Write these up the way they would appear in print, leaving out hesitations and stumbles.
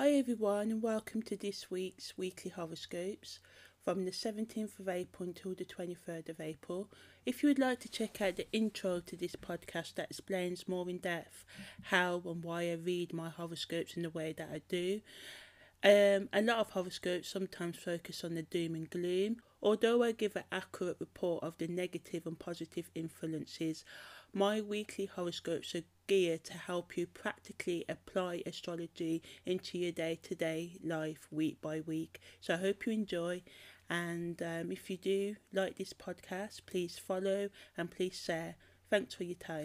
Hi everyone and welcome to this week's weekly horoscopes from the 17th of April until the 23rd of April. If you would like to check out the intro to this podcast that explains more in depth how and why I read my horoscopes in the way that I do. A lot of horoscopes sometimes focus on the doom and gloom. Although I give an accurate report of the negative and positive influences, my weekly horoscopes are geared to help you practically apply astrology into your day-to-day life week by week. So I hope you enjoy, and if you do like this podcast, please follow and please share. Thanks for your time.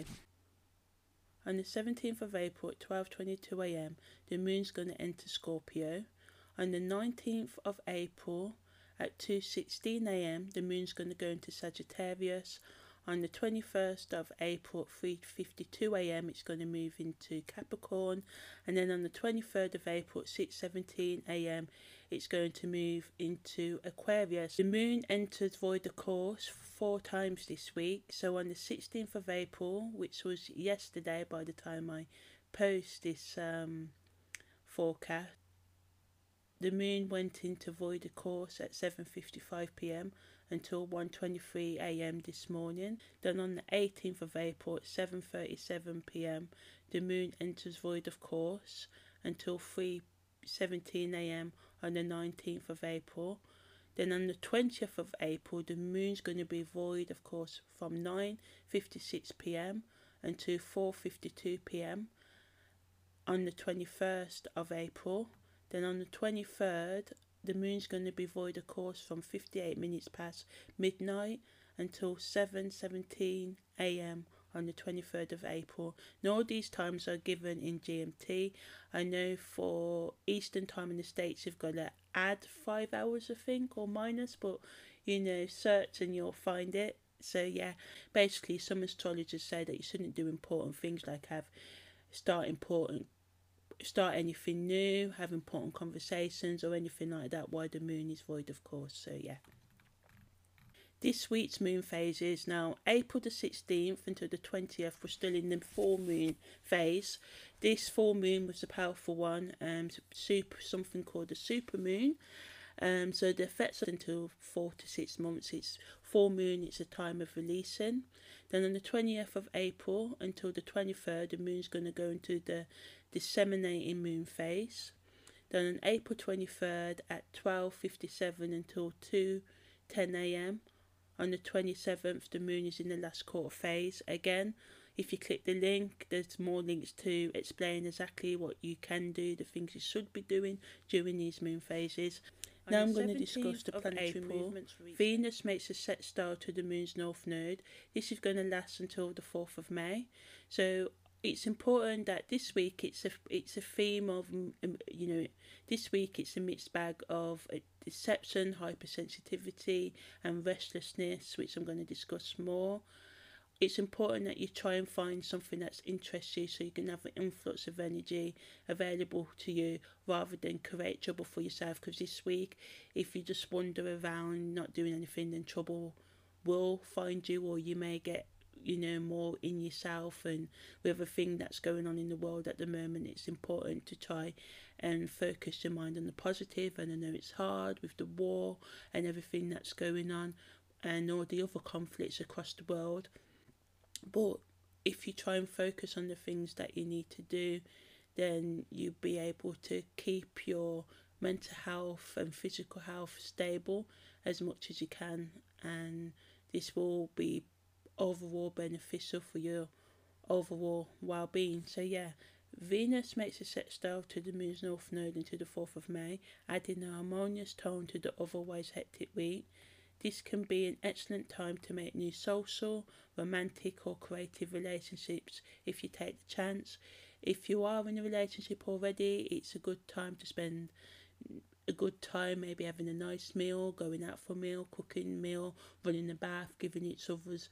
On the 17th of April at 12:22 a.m, the moon's going to enter Scorpio. On the 19th of April at 2:16 a.m, the moon's going to go into Sagittarius. On the 21st of April at 3:52 a.m, it's going to move into Capricorn. And then on the 23rd of April at 6:17 a.m, it's going to move into Aquarius. The moon enters void of course 4 times this week. So on the 16th of April, which was yesterday by the time I post this forecast, the moon went into void of course at 7:55 p.m. until 1:23 a.m. this morning. Then on the 18th of April at 7:37 p.m, the moon enters void of course until 3:17 a.m. on the 19th of April. Then on the 20th of April, the moon's going to be void of course from 9:56 p.m. until 4:52 p.m. on the 21st of April. Then on the 23rd, the moon's going to be void of course from 58 minutes past midnight until 7:17 a.m. on the 23rd of April. Now all these times are given in GMT. I know for Eastern time in the States you've got to add 5 hours I think, or minus, but search and you'll find it. So yeah, basically some astrologers say that you shouldn't do important things like start anything new, have important conversations or anything like that while the moon is void of course. So yeah. This week's moon phases. Now April the 16th until the 20th we're still in the full moon phase. This full moon was a powerful one, something called the super moon. So the effects until 4 to 6 months. It's full moon, it's a time of releasing. Then on the 20th of April until the 23rd, the moon's going to go into the disseminating moon phase. Then on April 23rd at 12:57 until 2:10 a.m. On the 27th, the moon is in the last quarter phase. Again, if you click the link, there's more links to explain exactly what you can do, the things you should be doing during these moon phases. Now I'm going to discuss the planetary movements. Venus makes a set star to the moon's north node. This is going to last until the 4th of May. So it's important that this week it's a theme of, this week it's a mixed bag of deception, hypersensitivity and restlessness, which I'm going to discuss more. It's important that you try and find something that interests you so you can have an influx of energy available to you rather than create trouble for yourself, because this week if you just wander around not doing anything, then trouble will find you, or you may get more in yourself. And with everything that's going on in the world at the moment, it's important to try and focus your mind on the positive. And I know it's hard with the war and everything that's going on and all the other conflicts across the world, but if you try and focus on the things that you need to do, then you'll be able to keep your mental health and physical health stable as much as you can, and this will be overall beneficial for your overall well-being. So yeah, Venus makes a set star to the moon's north node until the 4th of May, adding a harmonious tone to the otherwise hectic week. This can be an excellent time to make new social, romantic or creative relationships if you take the chance. If you are in a relationship already, it's a good time to spend a good time maybe having a nice meal, going out for a meal, cooking a meal, running a bath, giving each other's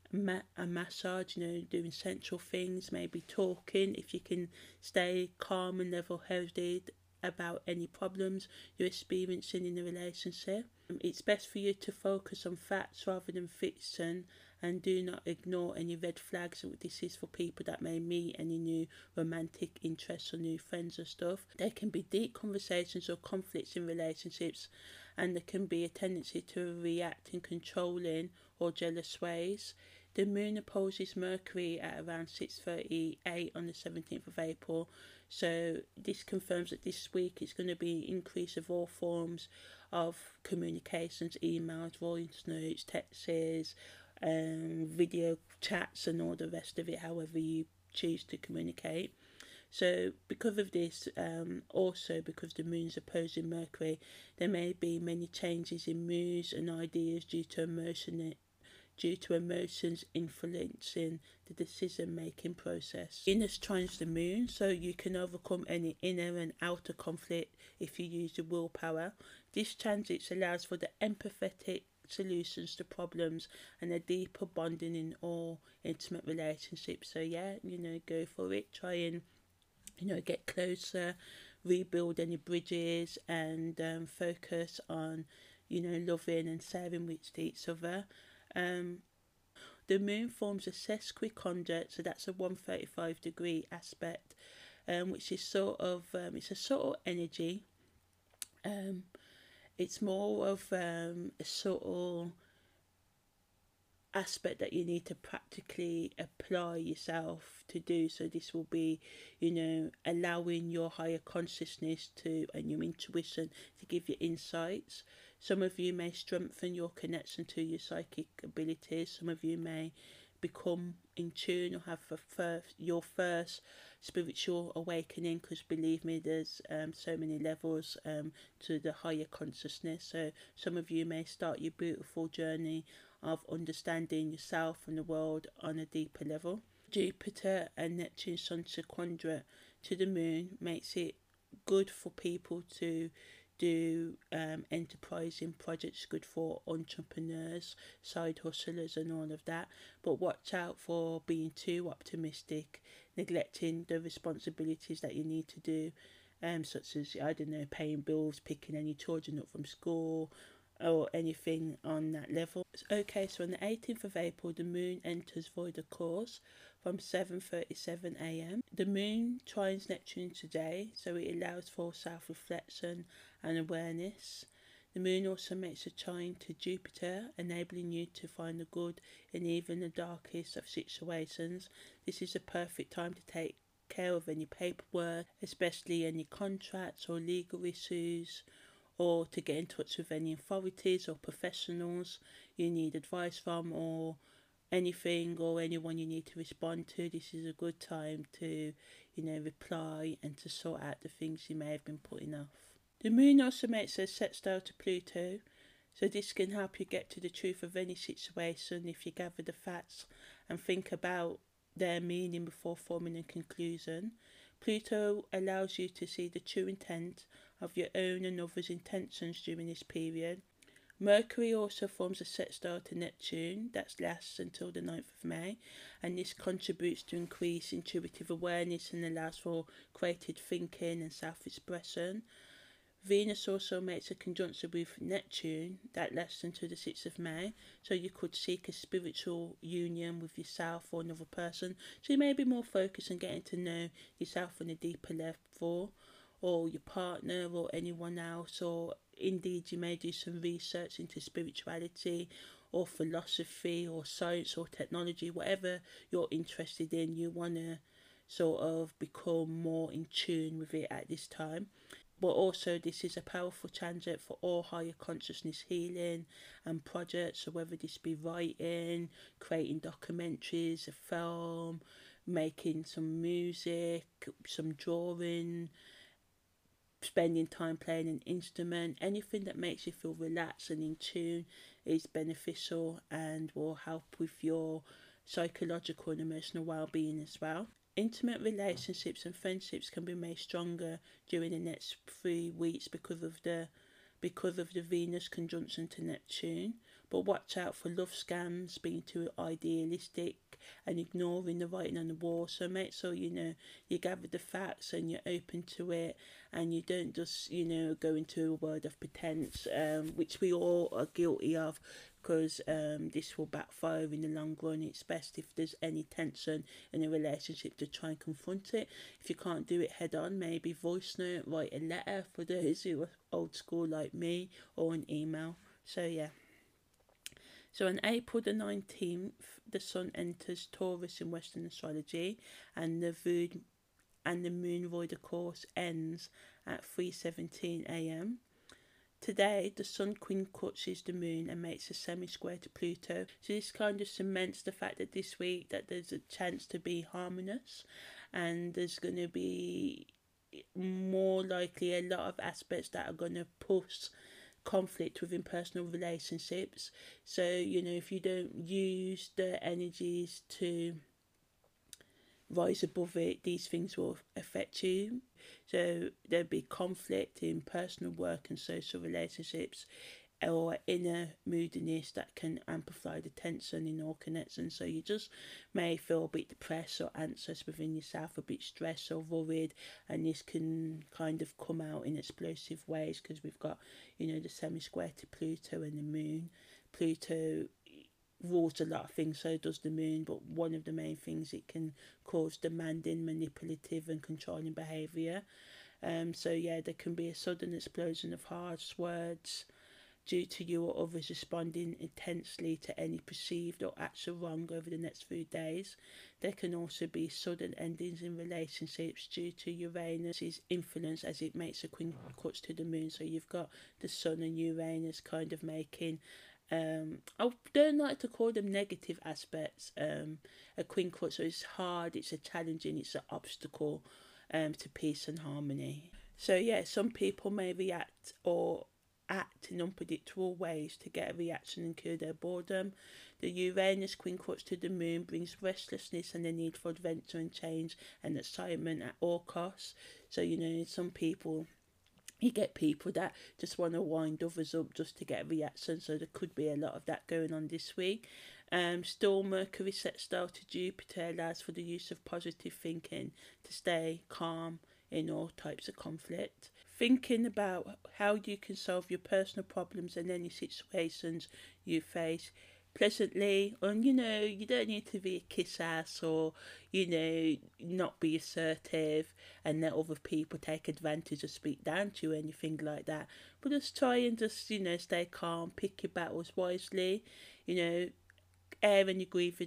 a massage, doing sensual things, maybe talking if you can stay calm and level-headed about any problems you're experiencing in a relationship. It's best for you to focus on facts rather than fiction and do not ignore any red flags. This is for people that may meet any new romantic interests or new friends or stuff. There can be deep conversations or conflicts in relationships, and there can be a tendency to react in controlling or jealous ways. The moon opposes Mercury at around 6:38 on the 17th of April, so this confirms that this week it's going to be an increase of all forms of communications, emails, voice notes, texts, video chats, and all the rest of it, however you choose to communicate. So because of this, also because the moon's opposing Mercury, there may be many changes in moods and ideas due to emotions influencing the decision-making process. Venus trines the moon, so you can overcome any inner and outer conflict if you use your willpower. This transit allows for the empathetic solutions to problems and a deeper bonding in all intimate relationships. So yeah, go for it. Try and get closer, rebuild any bridges, and focus on loving and serving with each other. The moon forms a sesquiconjunct, so that's a 135-degree aspect, which is it's a subtle energy. It's more of a subtle aspect that you need to practically apply yourself to do. So this will be allowing your higher consciousness to and your intuition to give you insights. Some of you may strengthen your connection to your psychic abilities. Some of you may become in tune or have your first spiritual awakening, because believe me, there's so many levels to the higher consciousness. So some of you may start your beautiful journey of understanding yourself and the world on a deeper level. Jupiter and Neptune Sun sequandra to the moon makes it good for people to do enterprising projects, good for entrepreneurs, side hustlers and all of that. But watch out for being too optimistic, neglecting the responsibilities that you need to do, such as, paying bills, picking any children up from school, or anything on that level. Okay, so on the 18th of April, the moon enters void of course from 7:37 a.m. The moon trines Neptune today, so it allows for self-reflection and awareness. The moon also makes a trine to Jupiter, enabling you to find the good in even the darkest of situations. This is a perfect time to take care of any paperwork, especially any contracts or legal issues, or to get in touch with any authorities or professionals you need advice from, or anything or anyone you need to respond to. This is a good time to, reply and to sort out the things you may have been putting off. The moon also makes a sextile to Pluto, so this can help you get to the truth of any situation if you gather the facts and think about their meaning before forming a conclusion. Pluto allows you to see the true intent of your own and others' intentions during this period. Mercury also forms a sextile to Neptune that lasts until the 9th of May, and this contributes to increased intuitive awareness and allows for creative thinking and self-expression. Venus also makes a conjunction with Neptune that lasts until the 6th of May, so you could seek a spiritual union with yourself or another person. So you may be more focused on getting to know yourself on a deeper level, or your partner or anyone else, or indeed you may do some research into spirituality or philosophy or science or technology, whatever you're interested in. You want to sort of become more in tune with it at this time. But also this is a powerful transit for all higher consciousness healing and projects, so whether this be writing, creating documentaries, a film, making some music, some drawing, spending time playing an instrument, anything that makes you feel relaxed and in tune is beneficial and will help with your psychological and emotional well-being as well. Intimate relationships and friendships can be made stronger during the next 3 weeks because of the Venus conjunction to Neptune. But watch out for love scams, being too idealistic and ignoring the writing on the wall. So make sure you gather the facts and you're open to it, and you don't just go into a world of pretense, which we all are guilty of, because this will backfire in the long run. It's best if there's any tension in a relationship to try and confront it. If you can't do it head on, maybe voice note, write a letter for those who are old school like me, or an email. So yeah. So on April the 19th, the Sun enters Taurus in Western astrology, and the moon void of course ends at 3:17 a.m. Today, the Sun quincunxes the Moon and makes a semi-square to Pluto. So this kind of cements the fact that this week that there's a chance to be harmonious, and there's going to be more likely a lot of aspects that are going to push conflict within personal relationships. So, if you don't use the energies to rise above it, these things will affect you. So there'll be conflict in personal work and social relationships, or inner moodiness that can amplify the tension in all connections. So you just may feel a bit depressed or anxious within yourself, a bit stressed or worried, and this can kind of come out in explosive ways because we've got, the semi-square to Pluto and the moon. Pluto rules a lot of things, so does the moon, but one of the main things, it can cause demanding, manipulative and controlling behaviour. So yeah, there can be a sudden explosion of harsh words due to you or others responding intensely to any perceived or actual wrong over the next few days. There can also be sudden endings in relationships due to Uranus's influence, as it makes a quincunx to the moon. So you've got the Sun and Uranus kind of making I don't like to call them negative aspects. A quincunx, so it's hard, it's a challenging, it's an obstacle to peace and harmony. So yeah, some people may react or act in unpredictable ways to get a reaction and cure their boredom. The Uranus quincunx to the moon brings restlessness and the need for adventure and change and excitement at all costs. So some people, you get people that just want to wind others up just to get a reaction, so there could be a lot of that going on this week. Still, Mercury sextile to Jupiter allows for the use of positive thinking to stay calm in all types of conflict. Thinking about how you can solve your personal problems and any situations you face pleasantly, and you don't need to be a kiss ass or not be assertive and let other people take advantage or speak down to you, anything like that, but just try and just stay calm, pick your battles wisely, air any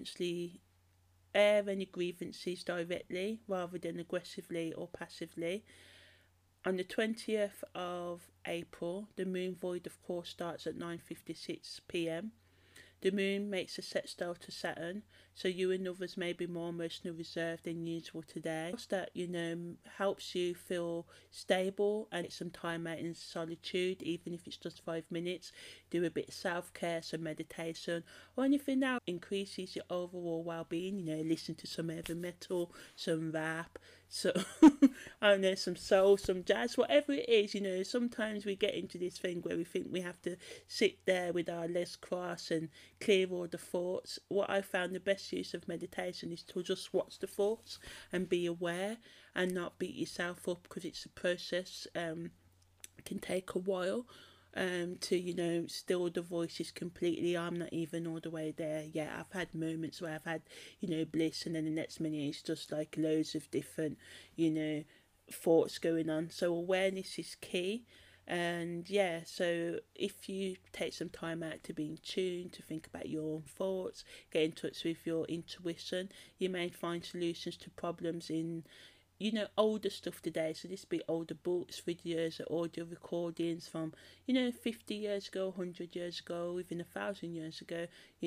grievances directly rather than aggressively or passively. On the 20th of April, the moon void of course starts at 9:56 p.m. The moon makes a sextile to Saturn, so you and others may be more emotionally reserved than usual today. That, helps you feel stable and get some time out in solitude, even if it's just 5 minutes. Do a bit of self-care, some meditation, or anything that increases your overall well-being. Listen to some heavy metal, some rap, so I don't know, some soul, some jazz, whatever it is. Sometimes we get into this thing where we think we have to sit there with our legs crossed and clear all the thoughts. What I found the best use of meditation is to just watch the thoughts and be aware and not beat yourself up, because it's a process. It can take a while to still the voices completely. I'm not even all the way there yet. I've had moments where I've had bliss, and then the next minute it's just like loads of different thoughts going on. So awareness is key. And yeah, so if you take some time out to be in tune, to think about your own thoughts, get in touch with your intuition, you may find solutions to problems in older stuff today. So this be older books, videos, or audio recordings from 50 years ago, 100 years ago, even 1,000 years ago,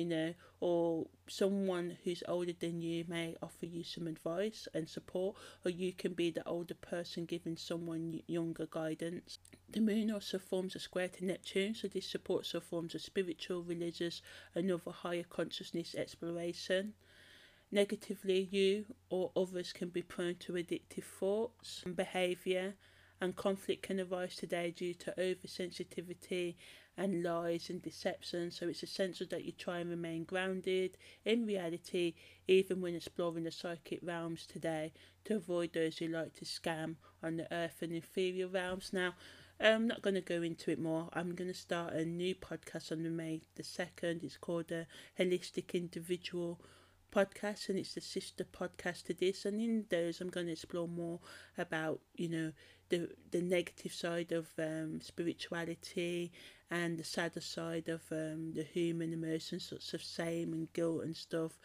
or someone who's older than you may offer you some advice and support, or you can be the older person giving someone younger guidance. The moon also forms a square to Neptune, so this supports all forms of spiritual, religious and other higher consciousness exploration. Negatively, you or others can be prone to addictive thoughts and behaviour, and conflict can arise today due to oversensitivity and lies and deception. So it's essential that you try and remain grounded in reality, even when exploring the psychic realms today, to avoid those who like to scam on the earth and inferior realms. Now, I'm not going to go into it more. I'm going to start a new podcast on the May the 2nd. It's called the Holistic Individual Podcast, and it's the sister podcast to this. And in those, I'm going to explore more about, the negative side of spirituality, and the sadder side of the human emotions, such as shame and guilt and stuff.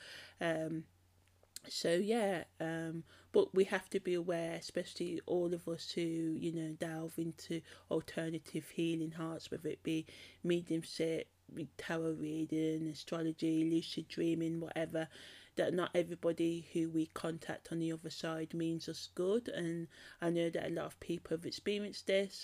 So yeah, but we have to be aware, especially all of us who delve into alternative healing hearts, whether it be mediumship, tarot reading, astrology, lucid dreaming, whatever, that not everybody who we contact on the other side means us good. And I know that a lot of people have experienced this.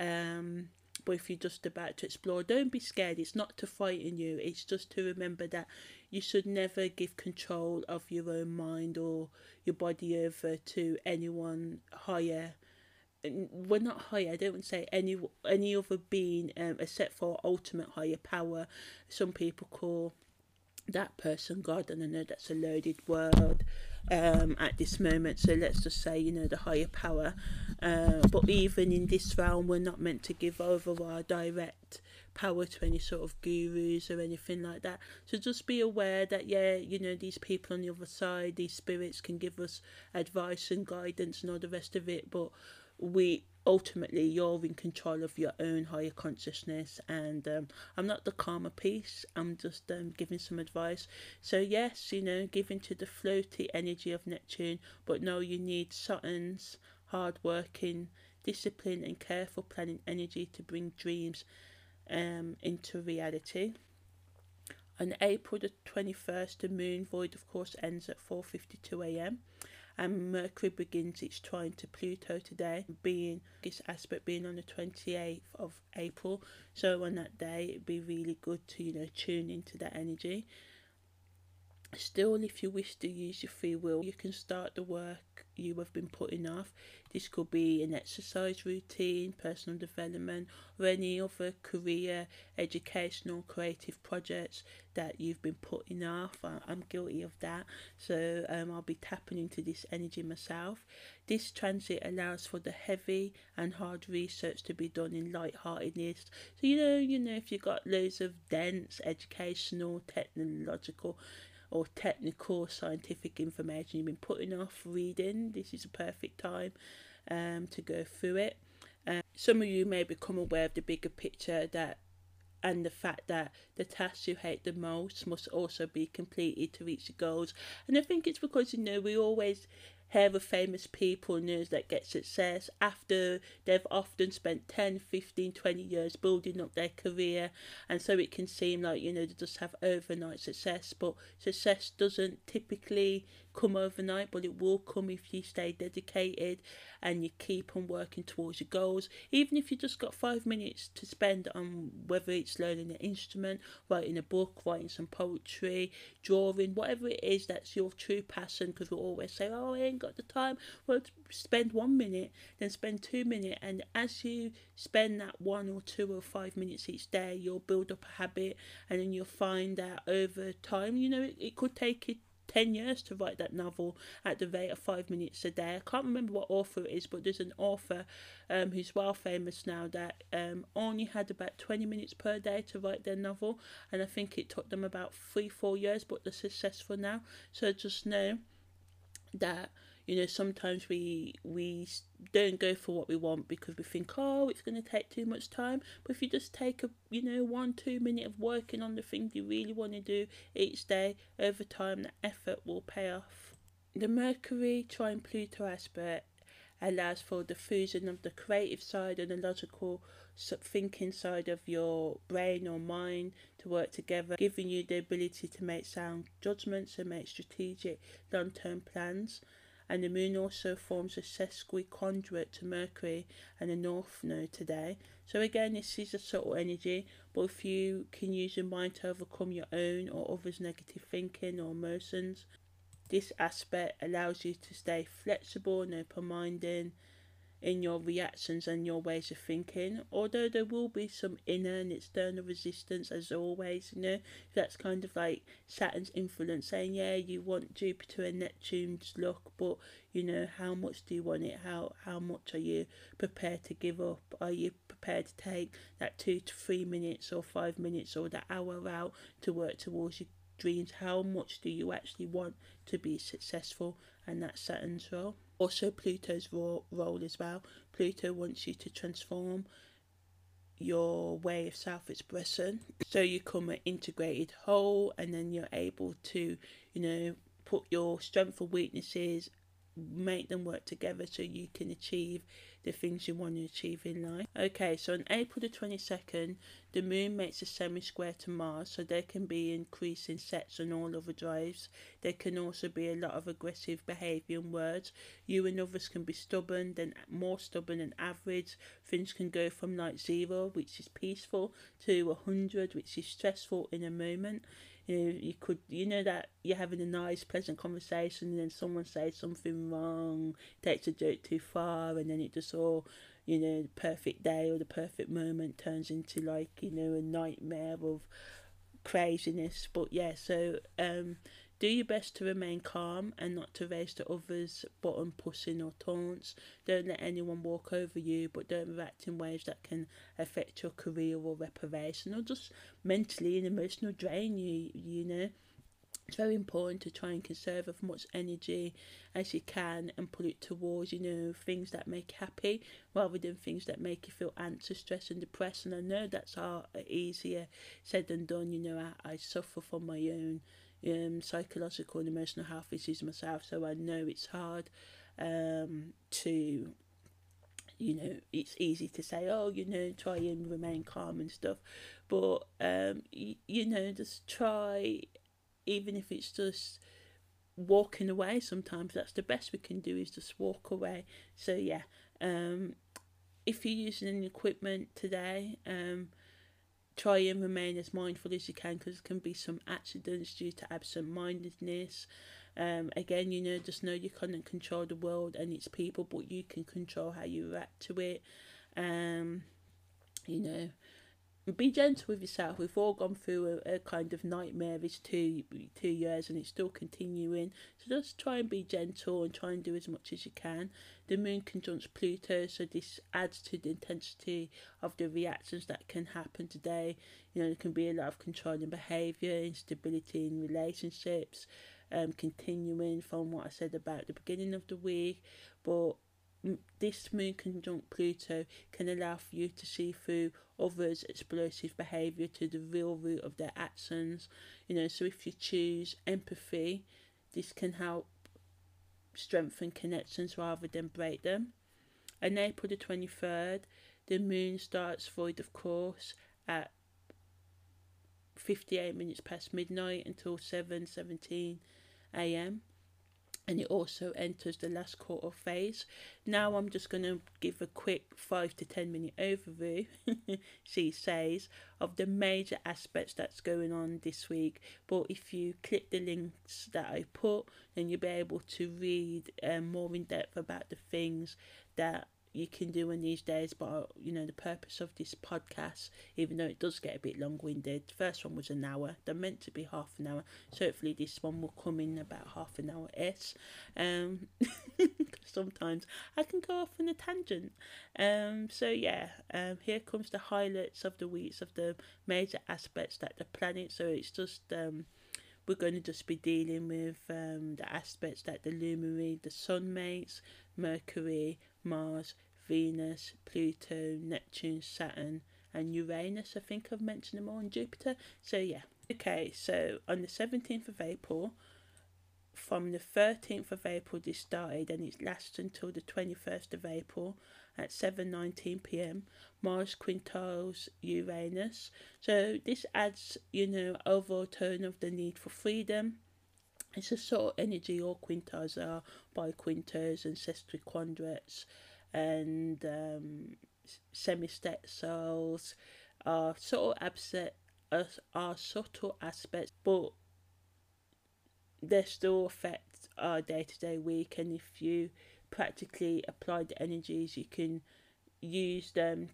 But if you're just about to explore, don't be scared. It's not to frighten you. It's just to remember that you should never give control of your own mind or your body over to anyone higher. Well, not higher. I don't want to say any other being, except for ultimate higher power. Some people call that person God, and I know that's a loaded word at this moment, so let's just say the higher power, but even in this realm we're not meant to give over our direct power to any sort of gurus or anything like that. So just be aware that these people on the other side, these spirits, can give us advice and guidance and all the rest of it, but ultimately you're in control of your own higher consciousness. And I'm not the karma piece, I'm just giving some advice. So yes, give into the floaty energy of Neptune, but no, you need Saturn's hard working, discipline and careful planning energy to bring dreams into reality. On April the 21st, the moon void of course ends at 4:52 a.m. and Mercury begins its trine to Pluto today, being this aspect being on the 28th of April. So on that day, it'd be really good to tune into that energy. Still, if you wish to use your free will, you can start the work you have been putting off. This could be an exercise routine, personal development, or any other career, educational, creative projects that you've been putting off. I'm guilty of that, so I'll be tapping into this energy myself. This transit allows for the heavy and hard research to be done in light-heartedness. So if you've got loads of dense, educational, technological or technical scientific information you've been putting off reading, this is a perfect time to go through it. Some of you may become aware of the bigger picture and the fact that the tasks you hate the most must also be completed to reach the goals. And I think it's because we always hear of famous people news that get success after they've often spent 10, 15, 20 years building up their career, and so it can seem like they just have overnight success, but success doesn't typically come overnight, but it will come if you stay dedicated and you keep on working towards your goals. Even if you just got 5 minutes to spend on whether it's learning an instrument, writing a book, writing some poetry, drawing, whatever it is that's your true passion, because we'll always say, oh, I ain't got the time. Well, spend 1 minute, then spend 2 minutes, and as you spend that 1 or 2 or 5 minutes each day, you'll build up a habit, and then you'll find that over time, it could take you 10 years to write that novel at the rate of 5 minutes a day. I can't remember what author it is, but there's an author who's well famous now that only had about 20 minutes per day to write their novel, and I think it took them about 3-4 years, but they're successful now. So just know that sometimes we don't go for what we want because we think, oh, it's going to take too much time. But if you just take a 1-2 minute of working on the things you really want to do each day, over time the effort will pay off. The Mercury trine Pluto aspect allows for the fusion of the creative side and the logical thinking side of your brain or mind to work together, giving you the ability to make sound judgments and make strategic long-term plans. And the moon also forms a sesquiconjugate to Mercury and the North Node today. So again, this is a subtle energy, but if you can use your mind to overcome your own or others' negative thinking or emotions, this aspect allows you to stay flexible and open-minded in your reactions and your ways of thinking. Although there will be some inner and external resistance, as always, you know, that's kind of like Saturn's influence saying, yeah, you want Jupiter and Neptune's luck, but you know, how much do you want it? How much are you prepared to give up? Are you prepared to take that 2 to 3 minutes or 5 minutes or the hour out to work towards your dreams? How much do you actually want to be successful? And that's Saturn's role. Also, Pluto's role as well. Pluto wants you to transform your way of self-expression so you become an integrated whole, and then you're able to, you know, put your strengths or weaknesses, make them work together so you can achieve the things you want to achieve in life. Okay, so on April the 22nd, the moon makes a semi-square to Mars, so there can be increasing sets on all other drives. There can also be a lot of aggressive behaviour and words. You and others can be stubborn, then more stubborn than average. Things can go from like 0, which is peaceful, to 100, which is stressful in a moment. You could, you know, that you're having a nice, pleasant conversation, and then someone says something wrong, takes a joke too far, and then it just all, you know, the perfect day or the perfect moment turns into like, you know, a nightmare of craziness. But yeah, so do your best to remain calm and not to raise to others bottom pushing or taunts. Don't let anyone walk over you, but don't react in ways that can affect your career or reputation, or just mentally and emotional drain you, you know. It's very important to try and conserve as much energy as you can and put it towards, you know, things that make you happy rather than things that make you feel anxious, stressed and depressed. And I know that's easier said than done. You know, I suffer from my own psychological and emotional health issues myself, so I know it's hard to, you know, it's easy to say, oh, you know, try and remain calm and stuff, but you know, just try, even if it's just walking away. Sometimes that's the best we can do, is just walk away. So yeah, if you're using any equipment today, try and remain as mindful as you can, because there can be some accidents due to absent-mindedness. Again, you know, just know you can't control the world and its people, but you can control how you react to it. You know, be gentle with yourself. We've all gone through a kind of nightmare this 2 years, and it's still continuing. So just try and be gentle and try and do as much as you can. The moon conjuncts Pluto, so this adds to the intensity of the reactions that can happen today. You know, there can be a lot of controlling behaviour, instability in relationships, continuing from what I said about the beginning of the week. But this moon conjunct Pluto can allow for you to see through others' explosive behaviour to the real root of their actions. You know, so if you choose empathy, this can help strengthen connections rather than break them. On April the 23rd, the moon starts void of course at 58 minutes past midnight until 7:17 a.m. and it also enters the last quarter phase. Now I'm just going to give a quick 5 to 10 minute overview, she says, of the major aspects that's going on this week. But if you click the links that I put, then you'll be able to read more in depth about the things that you can do in these days. But you know, the purpose of this podcast, even though it does get a bit long-winded, the first one was an hour, they're meant to be half an hour, so hopefully this one will come in about half an hour-ish. Sometimes I can go off on a tangent. So yeah, here comes the highlights of the weeks of the major aspects that the planet. So it's just we're going to just be dealing with the aspects that the luminary, the sun makes: Mercury, Mars, Venus, Pluto, Neptune, Saturn and Uranus. I think I've mentioned them all, and Jupiter. So yeah. Okay, so on the 17th of April, from the 13th of April this started, and it lasts until the 21st of April at 7:19 p.m. Mars quintiles Uranus. So this adds, you know, overall tone of the need for freedom. It's a sort of energy all quintiles are, biquinters and sesquiquadrates and semistextiles are sort of are subtle aspects, but they still affect our day-to-day week. And if you practically apply the energies. You can use them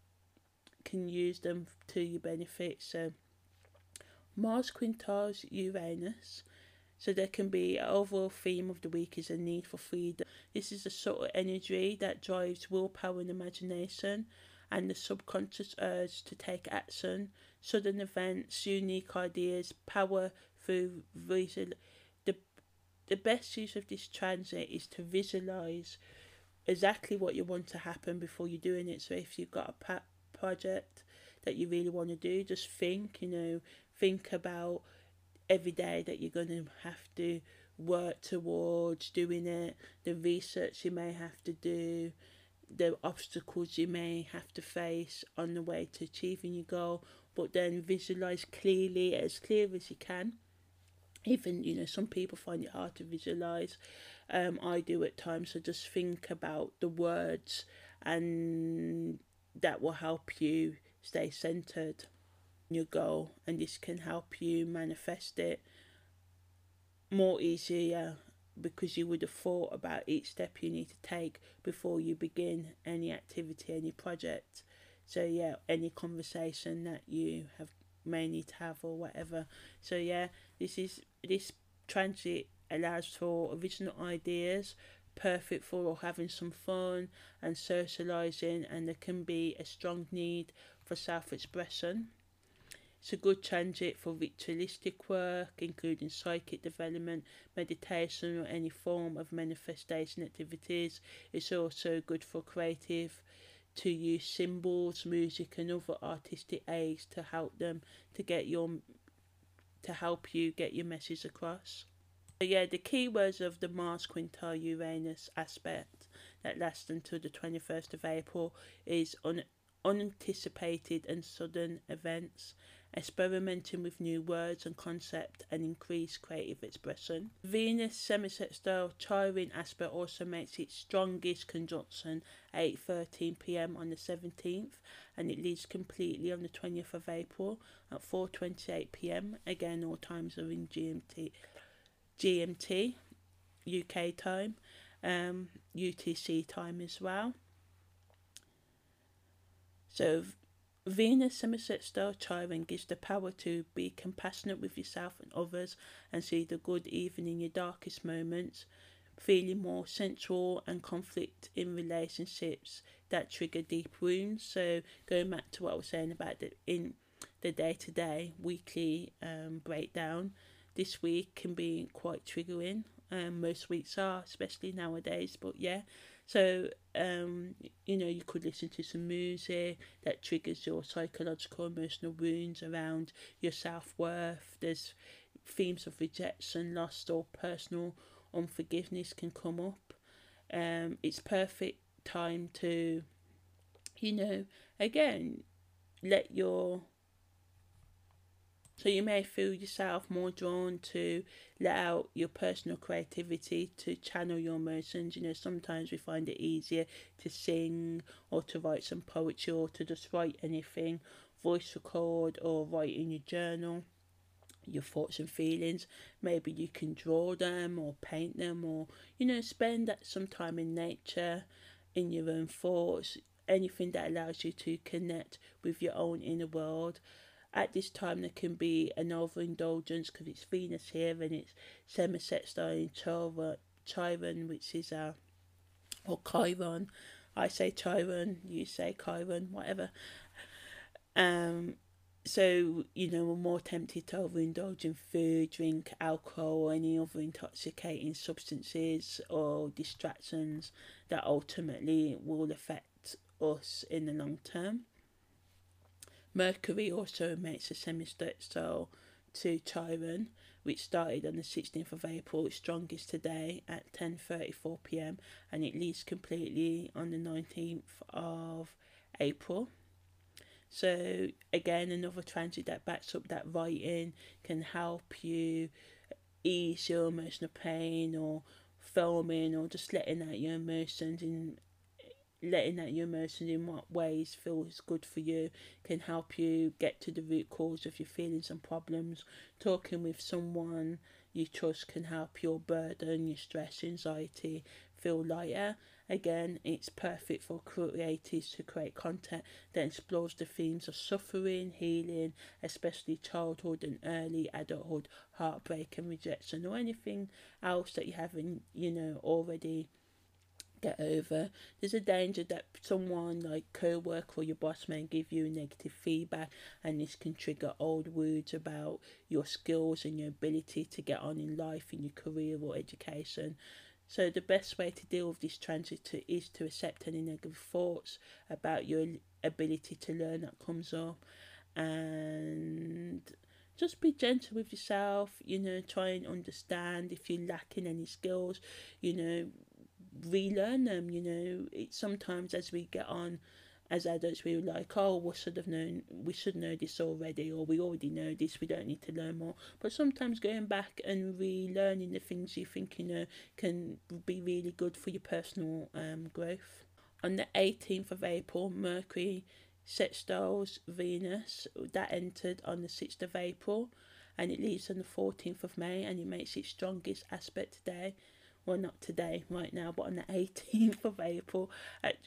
to your benefit. So Mars quintiles Uranus. So there can be an overall theme of the week is a need for freedom. This is the sort of energy that drives willpower and imagination and the subconscious urge to take action. Sudden events, unique ideas, power through visual. The, the best use of this transit is to visualize exactly what you want to happen before you're doing it. So if you've got a project that you really want to do, just think about every day that you're going to have to work towards doing it, the research you may have to do, the obstacles you may have to face on the way to achieving your goal, but then visualize clearly, as clear as you can. Even, some people find it hard to visualize. I do at times, so just think about the words, and that will help you stay centered on your goal, and this can help you manifest it more easier because you would have thought about each step you need to take before you begin any activity, any project. So yeah, any conversation that you may need to have or whatever. So yeah, this transit allows for original ideas, perfect for having some fun and socializing, and there can be a strong need for self-expression. It's a good transit for ritualistic work, including psychic development, meditation, or any form of manifestation activities. It's also good for creative, to use symbols, music, and other artistic aids to help you get your message across. So yeah, the keywords of the Mars quintile Uranus aspect that lasts until the 21st of April is unanticipated and sudden events, experimenting with new words and concepts, and increased creative expression. Venus semi-sextile Chiron aspect also makes its strongest conjunction 8:13 p.m. on the 17th, and it leaves completely on the 20th of April at 4:28 p.m. Again, all times are in GMT, UK time, UTC time as well. So Venus semi-sextile Chiron gives the power to be compassionate with yourself and others and see the good even in your darkest moments, feeling more sensual and conflict in relationships that trigger deep wounds. So going back to what I was saying about in the day-to-day, weekly breakdown, this week can be quite triggering. Most weeks are, especially nowadays, but yeah. So, you could listen to some music that triggers your psychological, emotional wounds around your self-worth. There's themes of rejection, loss, or personal unforgiveness can come up. It's perfect time to, again, let your... So you may feel yourself more drawn to let out your personal creativity, to channel your emotions. Sometimes we find it easier to sing or to write some poetry or to just write anything, voice record or write in your journal your thoughts and feelings. Maybe you can draw them or paint them, or spend some time in nature, in your own thoughts, anything that allows you to connect with your own inner world. At this time, there can be an overindulgence because it's Venus here and it's semi-sextile in Chiron, which is or Chiron. I say Chiron, you say Chiron, whatever. So, we're more tempted to overindulge in food, drink, alcohol, or any other intoxicating substances or distractions that ultimately will affect us in the long term. Mercury also makes a semi-sextile to Chiron, which started on the 16th of April. It's strongest today at 10:34 p.m. and it leaves completely on the 19th of April. So again, another transit that backs up that writing can help you ease your emotional pain, or filming, or just letting out your emotions in what ways feels good for you can help you get to the root cause of your feelings and problems. Talking with someone you trust can help your burden, your stress, anxiety, feel lighter. Again, it's perfect for creators to create content that explores the themes of suffering, healing, especially childhood and early adulthood, heartbreak and rejection, or anything else that you haven't, already get over. There's a danger that someone like co-worker or your boss may give you negative feedback, and this can trigger old wounds about your skills and your ability to get on in life, in your career or education. So the best way to deal with this transit is to accept any negative thoughts about your ability to learn that comes up, and just be gentle with yourself. Try and understand if you're lacking any skills. Relearn them. It's sometimes as we get on as adults, we're like, oh, we should know this already, or we already know this, we don't need to learn more. But sometimes going back and relearning the things you think you know can be really good for your personal growth. On the 18th of April, Mercury sextiles Venus. That entered on the 6th of April, and it leaves on the 14th of May, and it makes its strongest aspect today. Well, not today, right now, but on the 18th of April at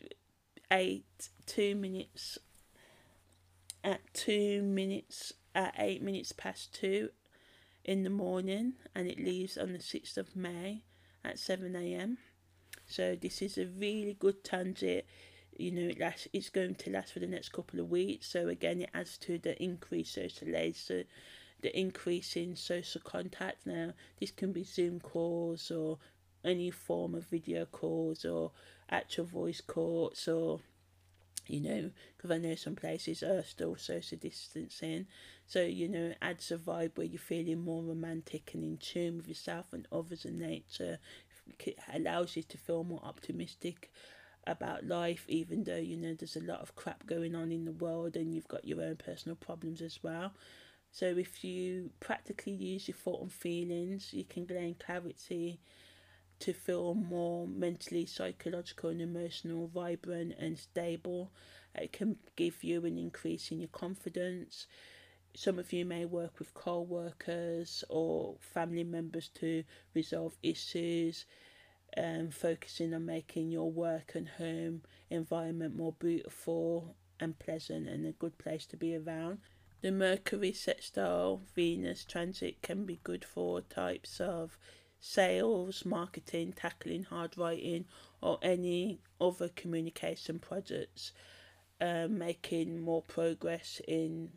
8 minutes past 2 in the morning, and it leaves on the 6th of May at 7 a.m. So this is a really good transit. It's going to last for the next couple of weeks. So again, it adds to the increased socialization, the increase in social contact. Now, this can be Zoom calls or any form of video calls or actual voice calls, or because I know some places are still social distancing. So, it adds a vibe where you're feeling more romantic and in tune with yourself and others and nature. It allows you to feel more optimistic about life, even though, there's a lot of crap going on in the world and you've got your own personal problems as well. So if you practically use your thought and feelings, you can gain clarity to feel more mentally, psychological and emotional, vibrant and stable. It can give you an increase in your confidence. Some of you may work with co-workers or family members to resolve issues, focusing on making your work and home environment more beautiful and pleasant and a good place to be around. The Mercury sextile Venus transit can be good for types of sales, marketing, tackling hard writing, or any other communication projects, making more progress in.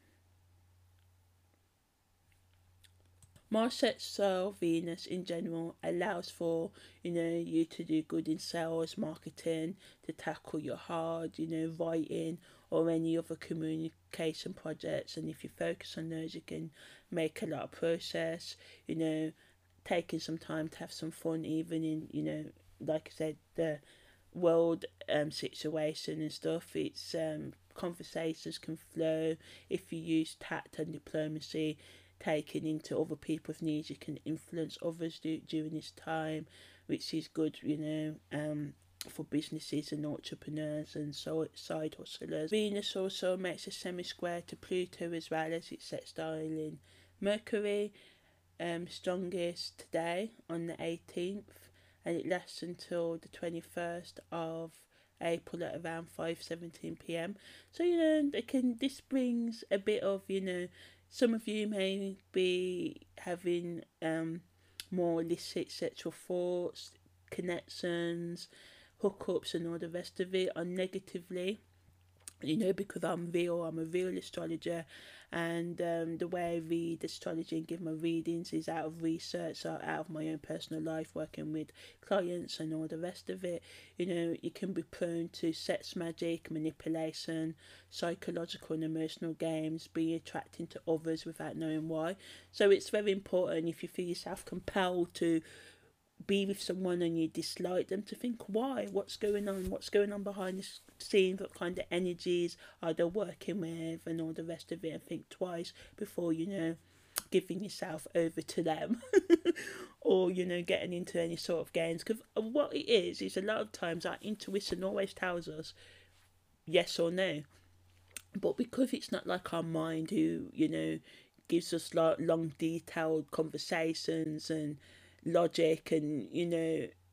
Mars sextile Venus in general allows for you to do good in sales, marketing, to tackle your hard writing or any other communication projects. And if you focus on those, you can make a lot of process. Taking some time to have some fun, even in like I said, the world situation and stuff. It's conversations can flow if you use tact and diplomacy. Taking into other people's needs, you can influence others during this time, which is good, for businesses and entrepreneurs and side hustlers. Venus also makes a semi-square to Pluto as well as its sextiling Mercury, strongest today on the 18th, and it lasts until the 21st of April at around 5:17 p.m. So this brings a bit of some of you may be having more illicit sexual thoughts, connections, hookups and all the rest of it, or negatively. Because I'm a real astrologer, and the way I read astrology and give my readings is out of research, so out of my own personal life, working with clients and all the rest of it. You can be prone to sex magic, manipulation, psychological and emotional games, being attracting to others without knowing why. So it's very important, if you feel yourself compelled to be with someone and you dislike them, to think why, what's going on behind the scenes, what kind of energies are they working with and all the rest of it, and think twice before giving yourself over to them or getting into any sort of games. Because what it is a lot of times our intuition always tells us yes or no, but because it's not like our mind who gives us long detailed conversations and logic and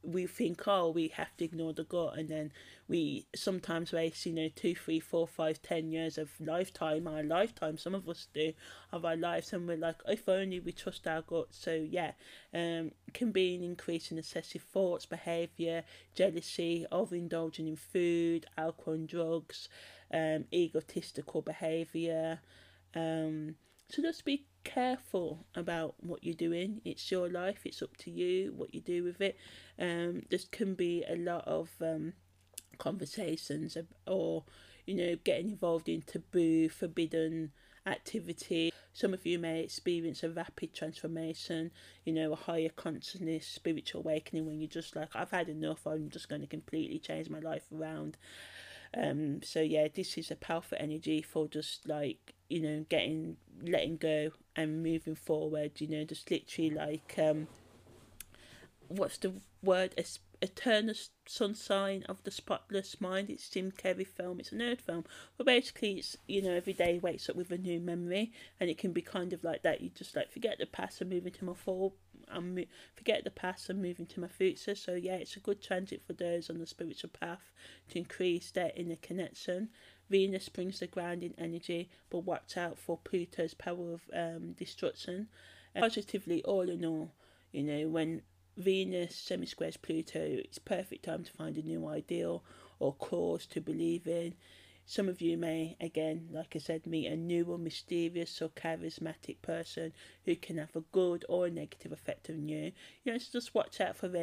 we think, oh, we have to ignore the gut, and then we sometimes waste, 2, 3, 4, 5, 10 years of our lifetime, some of us do, of our lives, and we're like, if only we trust our gut. So yeah, can be an increase in excessive thoughts, behaviour, jealousy, overindulging in food, alcohol and drugs, egotistical behaviour. So just be careful about what you're doing. It's your life, it's up to you what you do with it. There can be a lot of conversations, or getting involved in taboo, forbidden activity. Some of you may experience a rapid transformation, a higher consciousness, spiritual awakening, when you're just like, I've had enough, I'm just going to completely change my life around. So yeah, this is a powerful energy for just like, letting go and moving forward, just literally like, what's the word? Eternal Sunshine of the Spotless Mind. It's Jim Carrey film. It's a nerd film, but basically it's, every day wakes up with a new memory, and it can be kind of like that. You just like forget the past and move into my forward. Forget the past and move into my future. So yeah, it's a good transit for those on the spiritual path to increase their inner connection. Venus brings the grounding energy, but watch out for Pluto's power of destruction. Positively, all in all, when Venus semi-squares Pluto, it's perfect time to find a new ideal or cause to believe in. Some of you may, again, like I said, meet a new or mysterious or charismatic person who can have a good or a negative effect on you. So just watch out for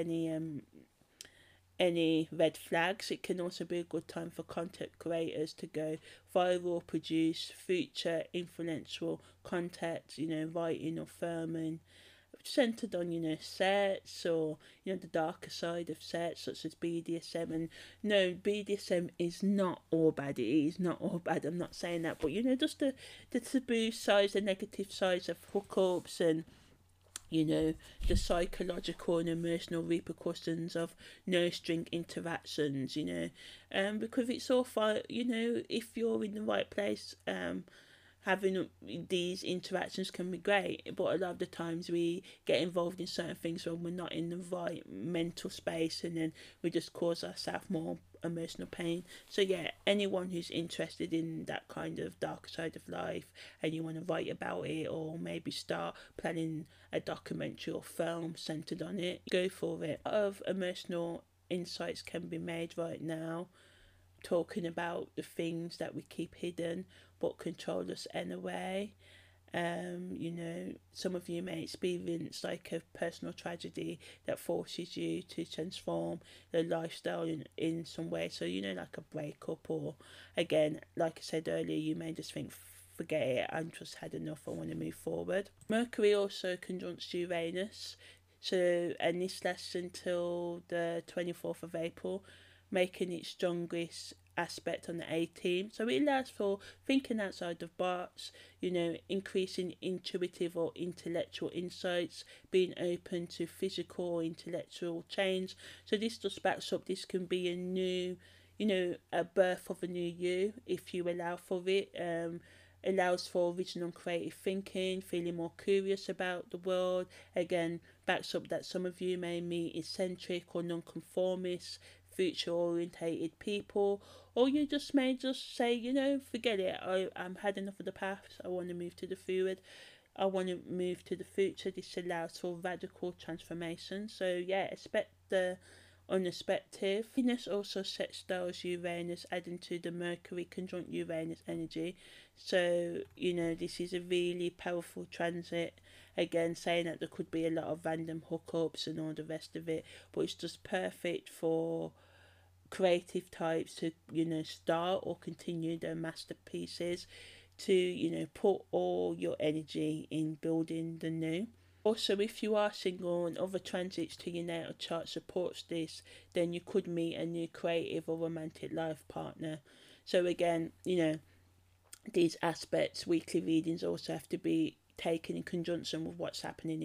any red flags. It can also be a good time for content creators to go viral, produce future influential content, writing or filming, centered on sets, or the darker side of sets such as BDSM. And no, BDSM is not all bad. It is not all bad, I'm not saying that, but just the taboo sides, the negative sides of hookups, and the psychological and emotional repercussions of no string interactions, because it's all fine, if you're in the right place, having these interactions can be great, but a lot of the times we get involved in certain things when we're not in the right mental space, and then we just cause ourselves more emotional pain. So yeah, anyone who's interested in that kind of dark side of life, and you want to write about it, or maybe start planning a documentary or film centered on it, go for it. A lot of emotional insights can be made right now, talking about the things that we keep hidden but control us anyway. Some of you may experience like a personal tragedy that forces you to transform the lifestyle in some way. So, like a breakup, or again, like I said earlier, you may just think, forget it, I've just had enough, I want to move forward. Mercury also conjuncts Uranus. So, and this lasts until the 24th of April, making its strongest aspect on the 18th. So it allows for thinking outside the box, increasing intuitive or intellectual insights, being open to physical or intellectual change. So this just backs up, this can be a new, a birth of a new you if you allow for it. Allows for original and creative thinking, feeling more curious about the world. Again, backs up that some of you may meet eccentric or non-conformist, future orientated people, or you just may just say, forget it, I'm had enough of the past, I want to move to the forward, I want to move to the future. This allows for radical transformation. So yeah, expect the unexpected. Venus also sextiles Uranus, adding to the Mercury conjunct Uranus energy. So this is a really powerful transit, again saying that there could be a lot of random hookups and all the rest of it, but it's just perfect for creative types to start or continue their masterpieces, to put all your energy in building the new. Also, if you are single and other transits to your natal chart supports this, then you could meet a new creative or romantic life partner. So again, these aspects, weekly readings also have to be taken in conjunction with what's happening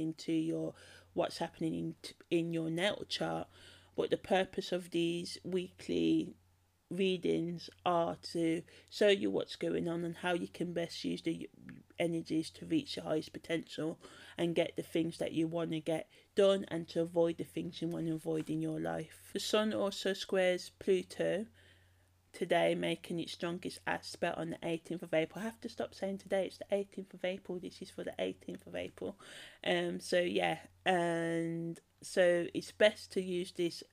in your natal chart. But the purpose of these weekly readings are to show you what's going on and how you can best use the energies to reach your highest potential and get the things that you want to get done, and to avoid the things you want to avoid in your life. The Sun also squares Pluto today, making its strongest aspect on the 18th of April. I have to stop saying today, it's the 18th of April. This is for the 18th of April. So yeah, and so it's best to use this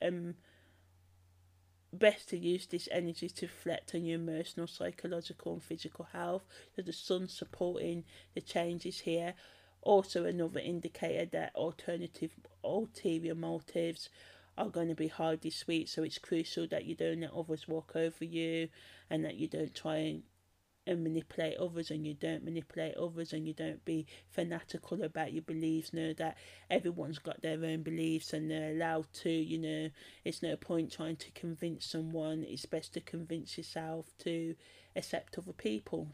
energy to reflect on your emotional, psychological and physical health. So the sun supporting the changes here. Also another indicator that ulterior motives are going to be hard this week, so it's crucial that you don't let others walk over you, and that you don't try and manipulate others, and you don't manipulate others, and you don't be fanatical about your beliefs. Know that everyone's got their own beliefs and they're allowed to, it's no point trying to convince someone. It's best to convince yourself to accept other people.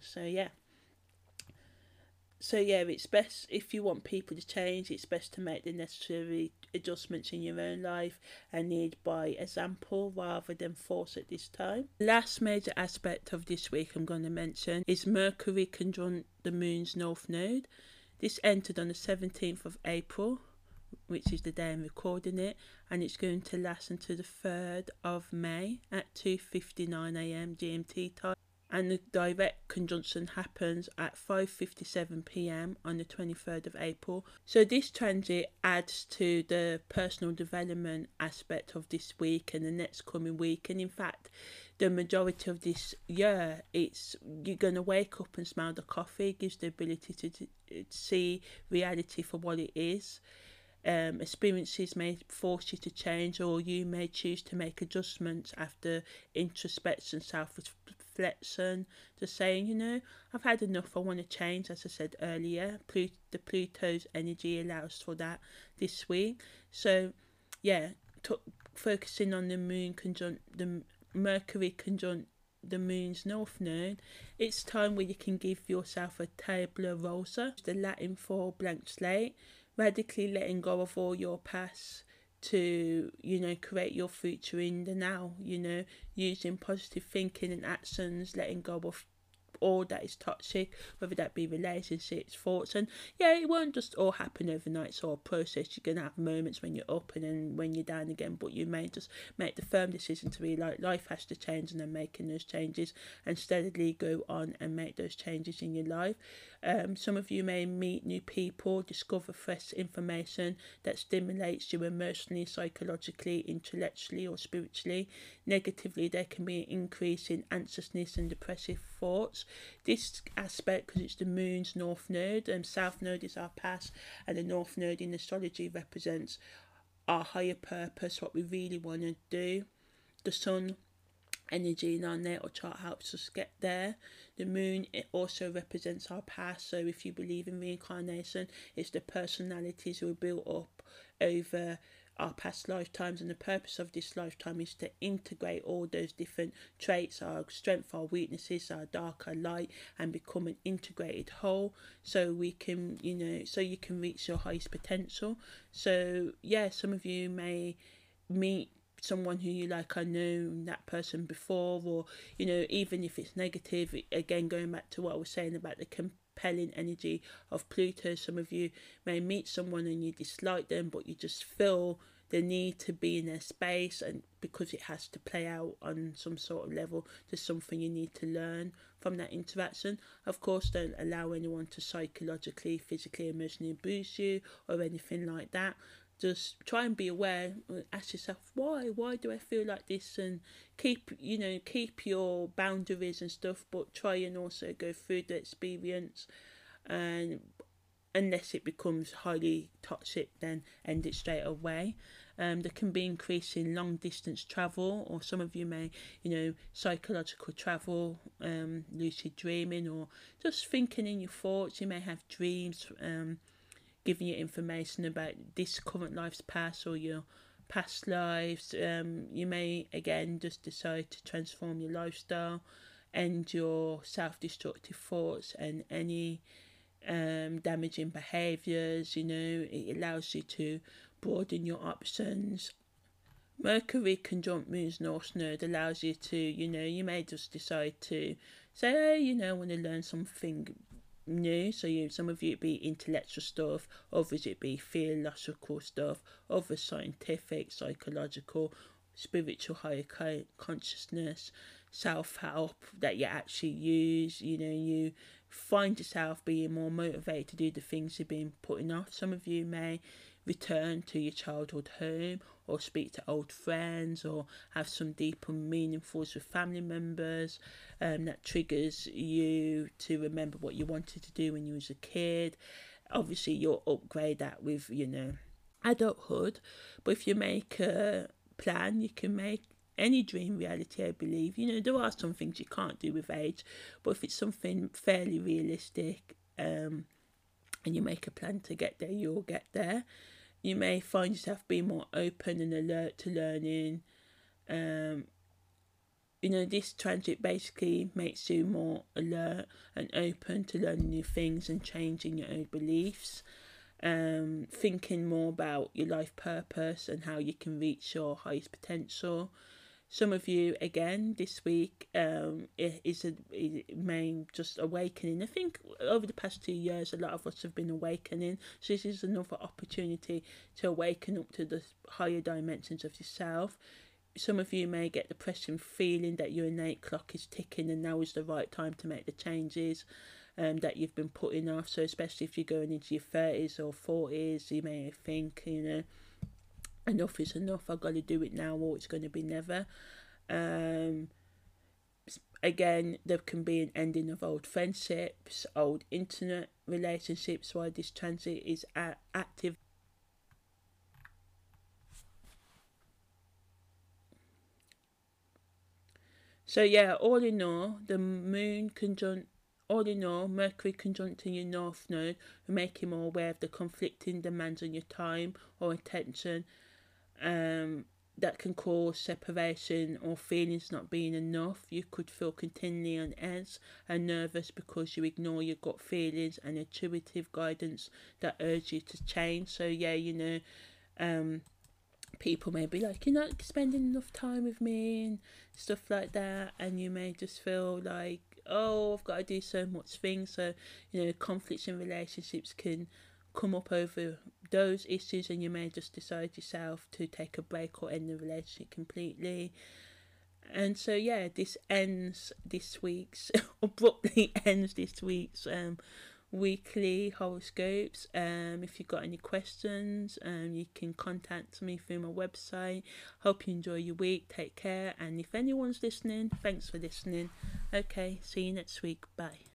So yeah, it's best, if you want people to change, it's best to make the necessary adjustments in your own life and lead by example rather than force at this time. Last major aspect of this week I'm going to mention is Mercury conjunct the Moon's North Node. This entered on the 17th of April, which is the day I'm recording it, and it's going to last until the 3rd of May at 2:59 AM GMT time. And the direct conjunction happens at 5:57 PM on the 23rd of April. So this transit adds to the personal development aspect of this week and the next coming week. And in fact, the majority of this year, you're going to wake up and smell the coffee. It gives the ability to see reality for what it is. Experiences may force you to change, or you may choose to make adjustments after introspection, self-reflection, just saying, I've had enough, I want to change. As I said earlier, the Pluto's energy allows for that this week. So yeah, focusing on the Mercury conjunct the Moon's North Node, it's time where you can give yourself a tabula rasa, the Latin for blank slate, radically letting go of all your past to, create your future in the now, using positive thinking and actions, letting go of all that is toxic, whether that be relationships, thoughts. And yeah, it won't just all happen overnight. It's all a process. You're gonna have moments when you're up and then when you're down again, but you may just make the firm decision to be like, life has to change, and then making those changes and steadily go on and make those changes in your life. Some of you may meet new people, discover fresh information that stimulates you emotionally, psychologically, intellectually or spiritually. Negatively, there can be an increase in anxiousness and depressive thoughts. This aspect, because it's the Moon's North Node, and South Node is our past, and the North Node in astrology represents our higher purpose, what we really want to do. The Sun energy in our natal chart helps us get there. The Moon, it also represents our past, so if you believe in reincarnation, it's the personalities who are built up over our past lifetimes, and the purpose of this lifetime is to integrate all those different traits, our strength, our weaknesses, our dark, our light, and become an integrated whole, so we can, so you can reach your highest potential. So yeah, some of you may meet someone who you like, I know that person before, or even if it's negative, again going back to what I was saying about the compelling energy of Pluto, some of you may meet someone and you dislike them, but you just feel the need to be in their space, and because it has to play out on some sort of level, there's something you need to learn from that interaction. Of course, don't allow anyone to psychologically, physically, emotionally abuse you or anything like that. Just try and be aware, ask yourself, why do I feel like this, and keep your boundaries and stuff, but try and also go through the experience, and unless it becomes highly toxic, then end it straight away. There can be increasing long distance travel, or some of you may, psychological travel, lucid dreaming, or just thinking in your thoughts. You may have dreams, giving you information about this current life's past or your past lives. You may again just decide to transform your lifestyle, end your self-destructive thoughts and any damaging behaviours. It allows you to broaden your options, Mercury conjunct Moon's North Node allows you to, you may just decide to say, hey, I want to learn something new. So some of you it be intellectual stuff, others it be philosophical stuff, others scientific, psychological, spiritual, higher consciousness, self-help that you actually use. You find yourself being more motivated to do the things you've been putting off. Some of you may return to your childhood home, or speak to old friends, or have some deeper meaningfuls with family members that triggers you to remember what you wanted to do when you was a kid. Obviously you'll upgrade that with adulthood, but if you make a plan, you can make any dream reality, I believe. There are some things you can't do with age, but if it's something fairly realistic, and you make a plan to get there, you'll get there. You may find yourself being more open and alert to learning. This transit basically makes you more alert and open to learning new things and changing your own beliefs. Thinking more about your life purpose and how you can reach your highest potential. Some of you, again, this week is may just awakening. I think over the past 2 years, a lot of us have been awakening. So this is another opportunity to awaken up to the higher dimensions of yourself. Some of you may get the pressing feeling that your innate clock is ticking and now is the right time to make the changes that you've been putting off. So especially if you're going into your 30s or 40s, you may think, enough is enough, I've got to do it now or it's going to be never. Again, there can be an ending of old friendships, old intimate relationships while this transit is active. So yeah, all in all, Mercury conjuncting your North Node will make you more aware of the conflicting demands on your time or attention that can cause separation or feelings not being enough. You could feel continually on edge and nervous because you ignore your gut feelings and intuitive guidance that urge you to change. So yeah, people may be like, you're not spending enough time with me and stuff like that, and you may just feel like, oh, I've got to do so much things. So conflicts in relationships can come up over those issues, and you may just decide yourself to take a break or end the relationship completely. And so yeah, this ends this week's abruptly ends this week's weekly horoscopes. If you've got any questions, you can contact me through my website. Hope you enjoy your week. Take care, and if anyone's listening, thanks for listening. Okay, see you next week. Bye.